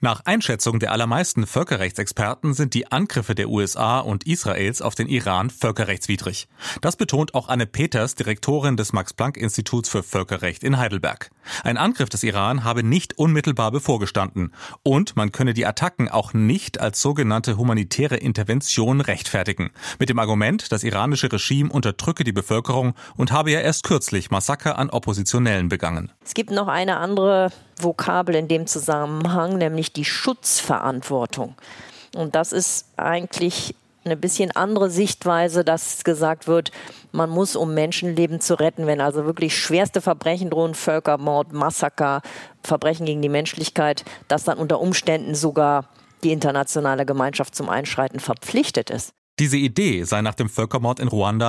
Nach Einschätzung der allermeisten Völkerrechtsexperten sind die Angriffe der USA und Israels auf den Iran völkerrechtswidrig. Das betont auch Anne Peters, Direktorin des Max-Planck-Instituts für Völkerrecht in Heidelberg. Ein Angriff des Iran habe nicht unmittelbar bevorgestanden und man könne die Attacken auch nicht als sogenannte humanitäre Intervention rechtfertigen. Mit dem Argument, das iranische Regime unterdrücke die Bevölkerung und habe ja erst kürzlich Massaker an Oppositionellen begangen. Es gibt noch eine andere Vokabel in dem Zusammenhang, nämlich die Schutzverantwortung. Und das ist eigentlich eine bisschen andere Sichtweise, dass gesagt wird, man muss, um Menschenleben zu retten, wenn also wirklich schwerste Verbrechen drohen, Völkermord, Massaker, Verbrechen gegen die Menschlichkeit, dass dann unter Umständen sogar die internationale Gemeinschaft zum Einschreiten verpflichtet ist. Diese Idee sei nach dem Völkermord in Ruanda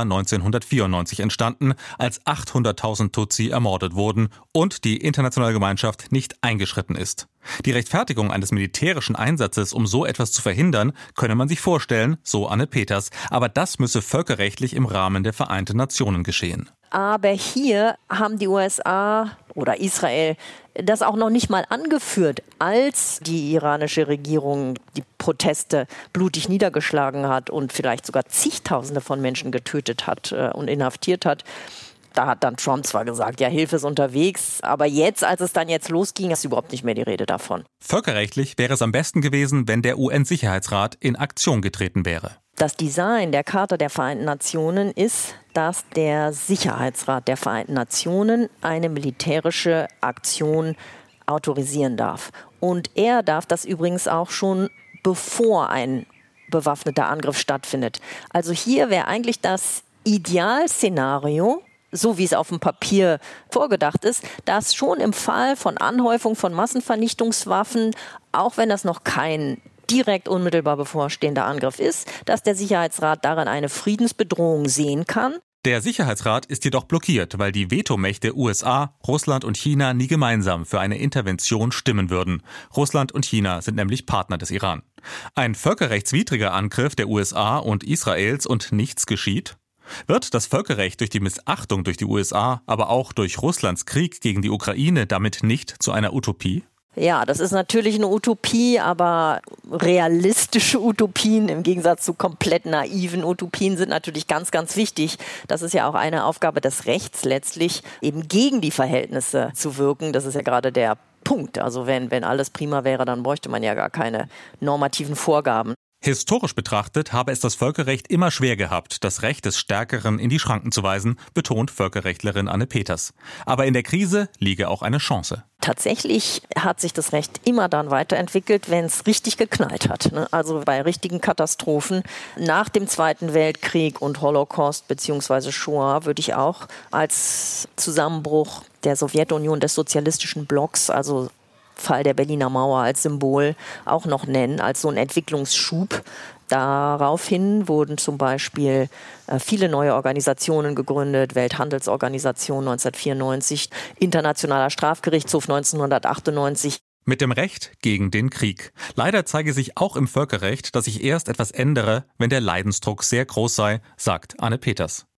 1994 entstanden, als 800.000 Tutsi ermordet wurden und die internationale Gemeinschaft nicht eingeschritten ist. Die Rechtfertigung eines militärischen Einsatzes, um so etwas zu verhindern, könne man sich vorstellen, so Anne Peters. Aber das müsse völkerrechtlich im Rahmen der Vereinten Nationen geschehen. Aber hier haben die USA oder Israel das auch noch nicht mal angeführt, als die iranische Regierung die Proteste blutig niedergeschlagen hat und vielleicht sogar zigtausende von Menschen getötet hat und inhaftiert hat. Da hat dann Trump zwar gesagt, ja, Hilfe ist unterwegs, aber jetzt, als es dann jetzt losging, ist überhaupt nicht mehr die Rede davon. Völkerrechtlich wäre es am besten gewesen, wenn der UN-Sicherheitsrat in Aktion getreten wäre. Das Design der Charta der Vereinten Nationen ist, dass der Sicherheitsrat der Vereinten Nationen eine militärische Aktion autorisieren darf. Und er darf das übrigens auch schon, bevor ein bewaffneter Angriff stattfindet. Also hier wäre eigentlich das Idealszenario, so wie es auf dem Papier vorgedacht ist, dass schon im Fall von Anhäufung von Massenvernichtungswaffen, auch wenn das noch kein direkt unmittelbar bevorstehender Angriff ist, dass der Sicherheitsrat darin eine Friedensbedrohung sehen kann. Der Sicherheitsrat ist jedoch blockiert, weil die Vetomächte USA, Russland und China nie gemeinsam für eine Intervention stimmen würden. Russland und China sind nämlich Partner des Iran. Ein völkerrechtswidriger Angriff der USA und Israels und nichts geschieht? Wird das Völkerrecht durch die Missachtung durch die USA, aber auch durch Russlands Krieg gegen die Ukraine damit nicht zu einer Utopie? Ja, das ist natürlich eine Utopie, aber realistische Utopien im Gegensatz zu komplett naiven Utopien sind natürlich ganz, ganz wichtig. Das ist ja auch eine Aufgabe des Rechts letztlich, eben gegen die Verhältnisse zu wirken. Das ist ja gerade der Punkt. Also wenn alles prima wäre, dann bräuchte man ja gar keine normativen Vorgaben. Historisch betrachtet habe es das Völkerrecht immer schwer gehabt, das Recht des Stärkeren in die Schranken zu weisen, betont Völkerrechtlerin Anne Peters. Aber in der Krise liege auch eine Chance. Tatsächlich hat sich das Recht immer dann weiterentwickelt, wenn es richtig geknallt hat. Also bei richtigen Katastrophen. Nach dem Zweiten Weltkrieg und Holocaust bzw. Shoah würde ich auch als Zusammenbruch der Sowjetunion, des sozialistischen Blocks, also Fall der Berliner Mauer als Symbol auch noch nennen, als so ein Entwicklungsschub. Daraufhin wurden zum Beispiel viele neue Organisationen gegründet, Welthandelsorganisation 1994, Internationaler Strafgerichtshof 1998. Mit dem Recht gegen den Krieg. Leider zeige sich auch im Völkerrecht, dass sich erst etwas ändere, wenn der Leidensdruck sehr groß sei, sagt Anne Peters.